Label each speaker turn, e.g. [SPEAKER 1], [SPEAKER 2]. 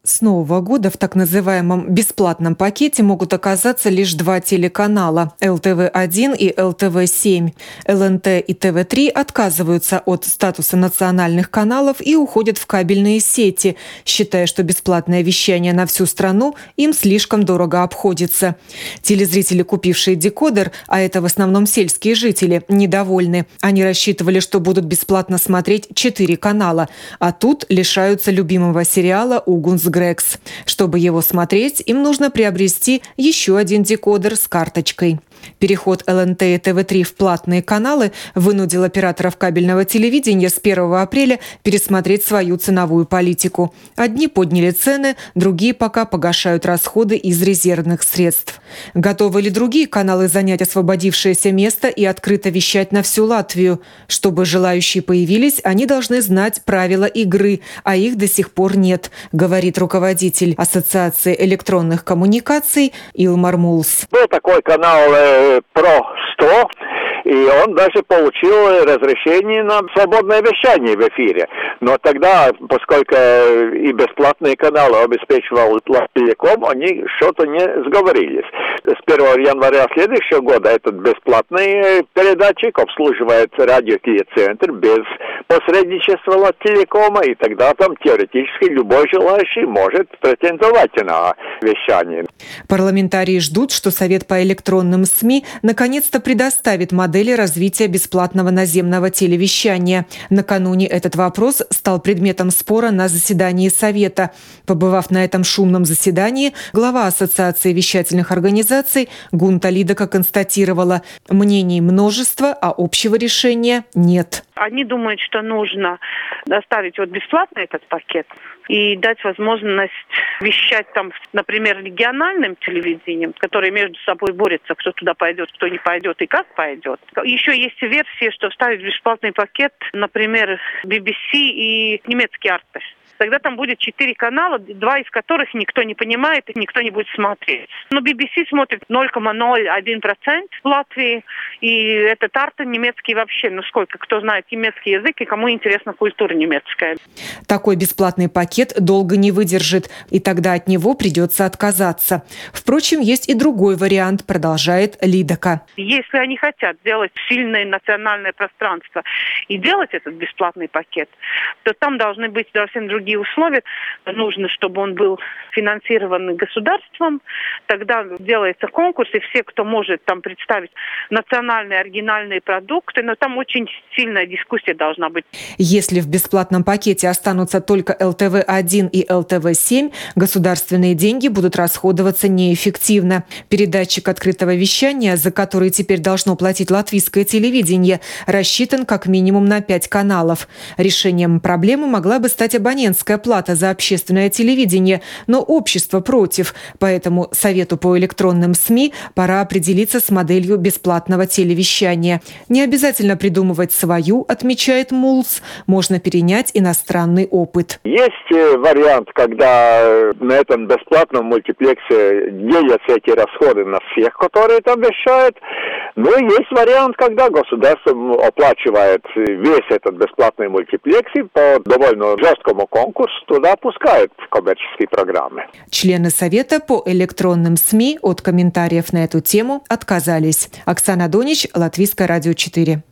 [SPEAKER 1] С нового года в так называемом бесплатном пакете могут оказаться лишь два телеканала – ЛТВ-1 и ЛТВ-7. ЛНТ и ТВ-3 отказываются от статуса национальных каналов и уходят в кабельные сети, считая, что бесплатное вещание на всю страну им слишком дорого обходится. Телезрители, купившие декодер, а это в основном сельские жители, недовольны. Они рассчитывали, что будут бесплатно смотреть 4 канала, а тут лишаются любимого сериала «Угунс Грекс». Чтобы его смотреть, им нужно приобрести еще один декодер с карточкой. Переход ЛНТ и ТВ-3 в платные каналы вынудил операторов кабельного телевидения с 1 апреля пересмотреть свою ценовую политику. Одни подняли цены, другие пока погашают расходы из резервных средств. Готовы ли другие каналы занять освободившееся место и открыто вещать на всю Латвию? Чтобы желающие появились, они должны знать правила игры, а их до сих пор нет, говорит руководитель Ассоциации электронных коммуникаций Илмар Мулс.
[SPEAKER 2] Был такой канал Про-100, и он даже получил разрешение на свободное вещание в эфире. Но тогда, поскольку и бесплатные каналы обеспечивал Латвийком, они что-то не сговорились. С 1 января следующего года этот бесплатный передатчик обслуживает радиотелецентр без посредничества Латвийкома, и тогда там теоретически любой желающий может претендовать на вещание.
[SPEAKER 1] Парламентарии ждут, что Совет по электронным СМИ наконец-то предоставит модели развития бесплатного наземного телевещания. Накануне этот вопрос стал предметом спора на заседании Совета. Побывав на этом шумном заседании, глава Ассоциации вещательных организаций Гунта Лидока констатировала: мнений множество, а общего решения нет.
[SPEAKER 3] Они думают, что нужно оставить бесплатно этот пакет и дать возможность вещать там, например, региональным телевидением, которые между собой борются, кто туда пойдет, кто не пойдет и как пойдет. Еще есть версия, что вставить в бесплатный пакет, например, BBC и немецкий Arte. Тогда там будет 4 канала, 2 из которых никто не понимает и никто не будет смотреть. Но BBC смотрит 0,01% в Латвии, и этот Arte немецкий вообще, сколько, кто знает немецкий язык и кому интересна культура немецкая.
[SPEAKER 1] Такой бесплатный пакет долго не выдержит, и тогда от него придется отказаться. Впрочем, есть и другой вариант, продолжает Лидока.
[SPEAKER 3] Если они хотят делать сильное национальное пространство и делать этот бесплатный пакет, то там должны быть совсем другие условия. Нужно, чтобы он был финансирован государством. Тогда делается конкурс, и все, кто может там представить национальные оригинальные продукты, но там очень сильная дискуссия должна быть.
[SPEAKER 1] Если в бесплатном пакете останутся только ЛТВ-1 и ЛТВ-7, государственные деньги будут расходоваться неэффективно. Передатчик открытого вещания, за который теперь должно платить латвийское телевидение, рассчитан как минимум на 5 каналов. Решением проблемы могла бы стать абонентская плата за общественное телевидение, но общество против. Поэтому Совету по электронным СМИ пора определиться с моделью бесплатного телевещания. Не обязательно придумывать свою, отмечает Мулс, можно перенять иностранный опыт.
[SPEAKER 2] Есть вариант, когда на этом бесплатном мультиплексе делятся эти расходы на всех, которые там вещают. Ну и есть вариант, когда государство оплачивает весь этот бесплатный мультиплекс и по довольно жесткому конкурсу туда пускают коммерческие программы.
[SPEAKER 1] Члены Совета по электронным СМИ от комментариев на эту тему отказались. Оксана Донич, Латвийское радио 4.